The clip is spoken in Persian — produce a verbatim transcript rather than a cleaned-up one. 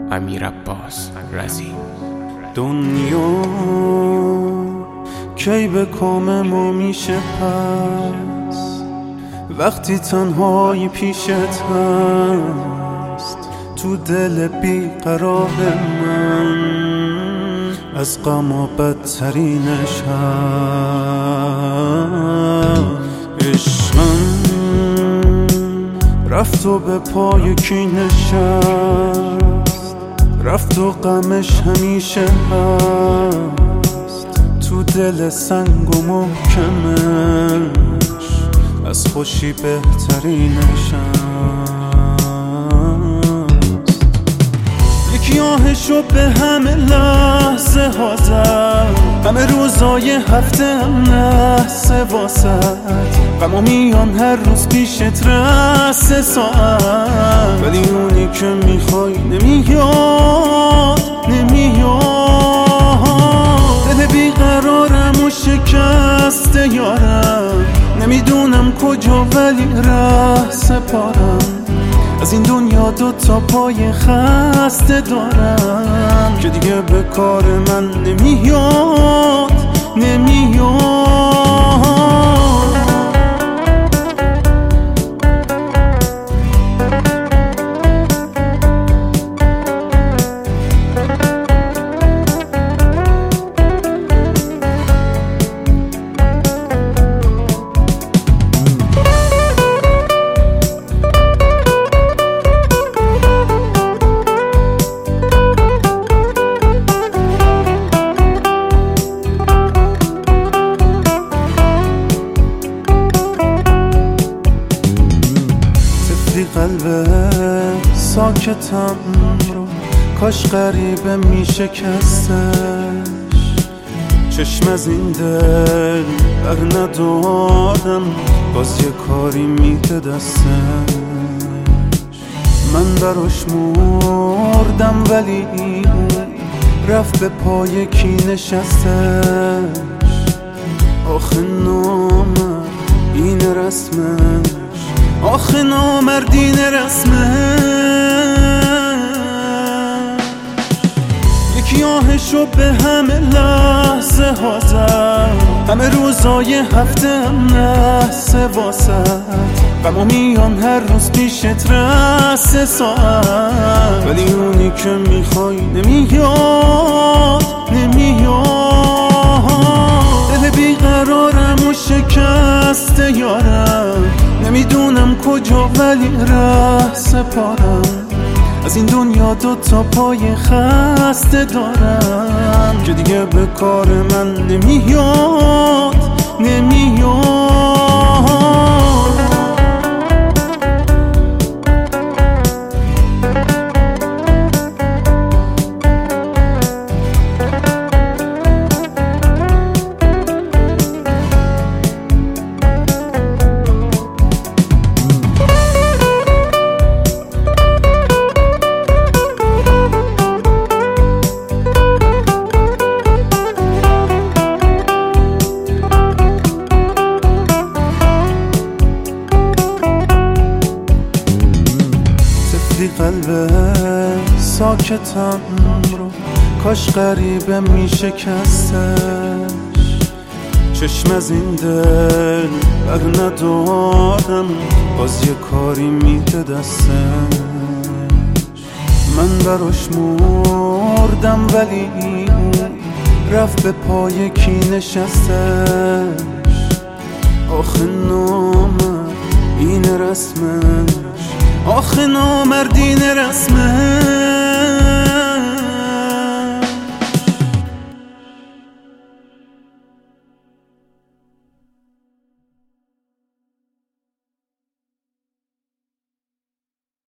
امیر عباس رضی. دنیا کی به کام ما میشه پس، وقتی تنهایی پیشت هست تو دل بیقرار من، از غم و بدترینش هست. عشقم رفت و به پای کی نشست، رفت و غمش همیشه هست تو دل سنگ و محکمش، از خوشی بهترینش هست. یکی آهشو به همه لحظه ها زد، همه روزای هفته هم لحظه واسد، غم میان هر روز پیشت رسه ساعت، ولی اونی که میخوای نمیاد نمیاد. دل بیقرارم و شکسته یارم، نمیدونم کجا ولی ره سپارم، از این دنیا دو تا پای خسته دارم که دیگه به کار من نمیاد نمیاد. قلب ساکتم رو کاش غریبه میشکستش، چشم از این دل بر ندارم، باز یه کاری میده دستش. من براش مردم ولی رفت به پای کی نشستش. آخه نامه این رسمش، آخه نامردین رسمه. یکی آهشو به همه لحظه ها زد، همه روزای هفته هم لحظه واسد، غم میان هر روز پیشت رسه ساعت، ولی اونی که میخوای نمیاد نمیاد. دل بیقرارم و شکسته یارم، نمیدونم کجا ولی ره سپارم، از این دنیا دو تا پای خسته دارم که دیگه به کار من نمیاد نمیاد. قلب ساکتم رو کاش غریبه میشکستش، چشم از این دل بر ندارم، باز یه کاری میده دستش. من براش مردم ولی رفت به پای کی نشستش. آخه نامه این رسمش، آخه نامردین رسمه.